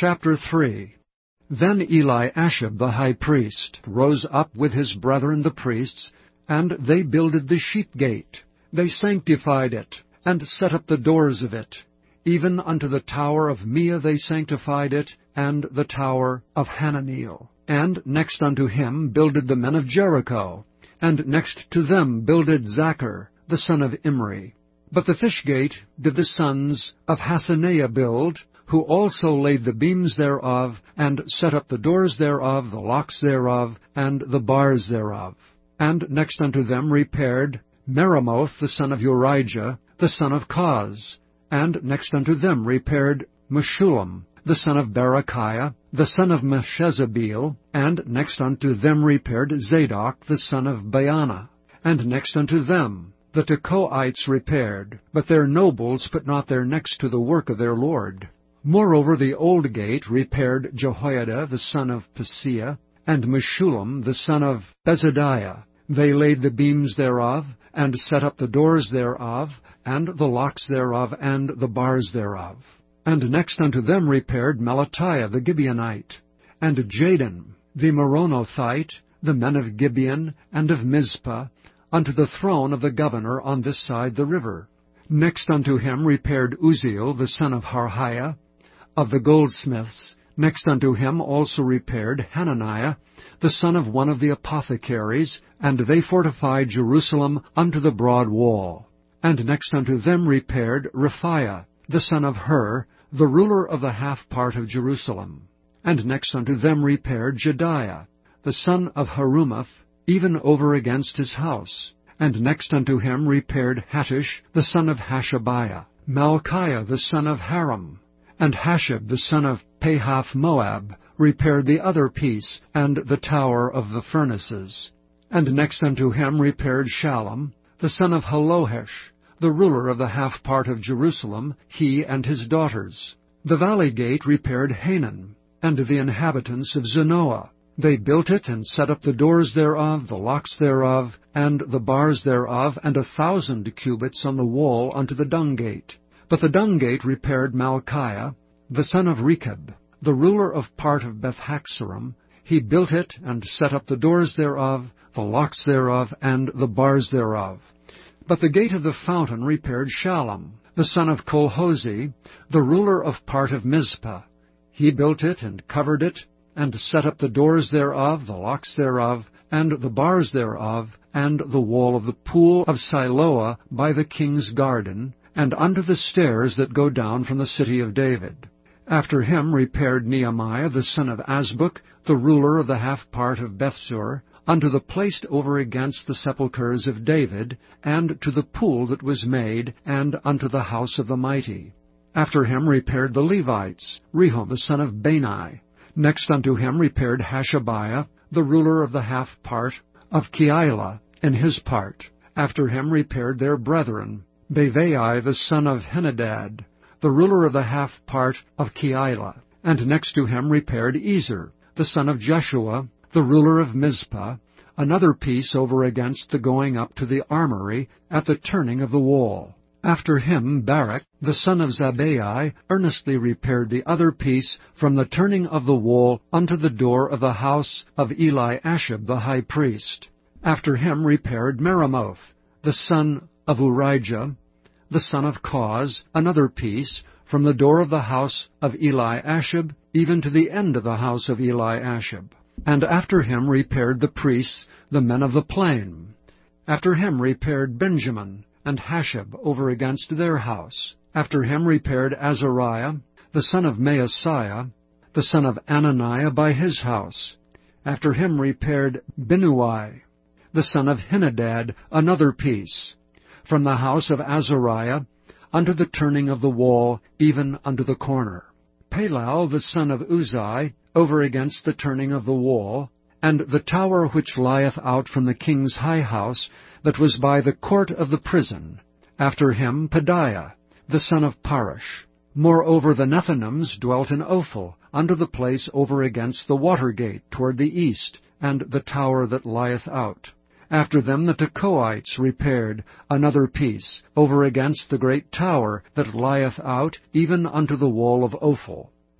Chapter 3. Then Eliashib the high priest rose up with his brethren the priests, and they builded the sheep gate. They sanctified it, and set up the doors of it. Even unto the tower of Meah they sanctified it, and the tower of Hananeel. And next unto him builded the men of Jericho, and next to them builded Zachar the son of Imri. But the fish gate did the sons of Hasaneah build, who also laid the beams thereof, and set up the doors thereof, the locks thereof, and the bars thereof. And next unto them repaired Meremoth the son of Urijah, the son of Koz. And next unto them repaired Meshullam, the son of Berechiah, the son of Meshezabeel. And next unto them repaired Zadok, the son of Baana. And next unto them the Tekoites repaired, but their nobles put not their necks to the work of their lord. Moreover the old gate repaired Jehoiada the son of Paseah, and Meshullam the son of Bezadiah. They laid the beams thereof, and set up the doors thereof, and the locks thereof, and the bars thereof. And next unto them repaired Melatiah the Gibeonite, and Jadon the Meronothite, the men of Gibeon and of Mizpah, unto the throne of the governor on this side the river. Next unto him repaired Uzziel the son of Harhiah, of the goldsmiths. Next unto him also repaired Hananiah, the son of one of the apothecaries, and they fortified Jerusalem unto the broad wall. And next unto them repaired Rephaiah, the son of Hur, the ruler of the half part of Jerusalem. And next unto them repaired Jediah, the son of Harumaph, even over against his house. And next unto him repaired Hattush, the son of Hashabiah, Malchiah, the son of Haram, and Hashab, the son of Pahath-Moab, repaired the other piece, and the tower of the furnaces. And next unto him repaired Shallum, the son of Halohesh, the ruler of the half part of Jerusalem, he and his daughters. The valley gate repaired Hanan, and the inhabitants of Zanoah. They built it, and set up the doors thereof, the locks thereof, and the bars thereof, and 1,000 cubits on the wall unto the dung gate. But the dung gate repaired Malchiah, the son of Rechab, the ruler of part of Beth-Haxorim. He built it, and set up the doors thereof, the locks thereof, and the bars thereof. But the gate of the fountain repaired Shallum, the son of Colhozi, the ruler of part of Mizpah. He built it, and covered it, and set up the doors thereof, the locks thereof, and the bars thereof, and the wall of the pool of Siloah by the king's garden, and unto the stairs that go down from the city of David. After him repaired Nehemiah the son of Azbuk, the ruler of the half part of Bethsur, unto the place over against the sepulchres of David, and to the pool that was made, and unto the house of the mighty. After him repaired the Levites, Rehum the son of Bani. Next unto him repaired Hashabiah, the ruler of the half part of Keilah, in his part. After him repaired their brethren, Bavai the son of Henadad, the ruler of the half part of Keilah. And next to him repaired Ezer, the son of Jeshua, the ruler of Mizpah, another piece over against the going up to the armory at the turning of the wall. After him Barak, the son of Zabbai, earnestly repaired the other piece from the turning of the wall unto the door of the house of Eliashib the high priest. After him repaired Meremoth, the son of Urijah, the son of Koz, another piece, from the door of the house of Eliashib, even to the end of the house of Eliashib. And after him repaired the priests, the men of the plain. After him repaired Benjamin, and Hashab over against their house. After him repaired Azariah, the son of Maaseiah, the son of Ananiah by his house. After him repaired Binnui, the son of Henadad, another piece, from the house of Azariah unto the turning of the wall, even unto the corner. Palal the son of Uzai, over against the turning of the wall, and the tower which lieth out from the king's high house, that was by the court of the prison. After him Pedaiah, the son of Parosh. Moreover the Nethinims dwelt in Ophel, unto the place over against the water gate toward the east, and the tower that lieth out. After them the Tekoites repaired another piece, over against the great tower that lieth out, even unto the wall of Ophel.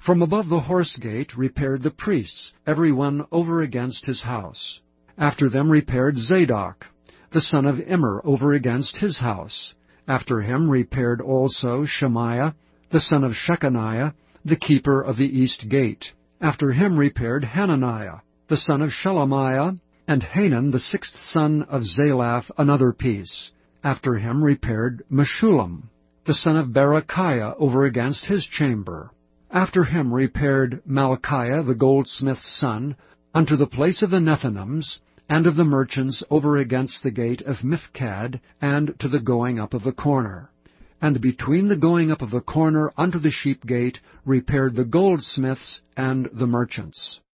From above the horse gate repaired the priests, every one over against his house. After them repaired Zadok, the son of Immer, over against his house. After him repaired also Shemaiah, the son of Shechaniah, the keeper of the east gate. After him repaired Hananiah, the son of Shelemiah, and Hanan, the sixth son of Zalaph, another piece. After him repaired Meshullam, the son of Berechiah, over against his chamber. After him repaired Malchiah, the goldsmith's son, unto the place of the Nethinims, and of the merchants over against the gate of Mifkad, and to the going up of the corner. And between the going up of the corner unto the sheep gate repaired the goldsmiths and the merchants.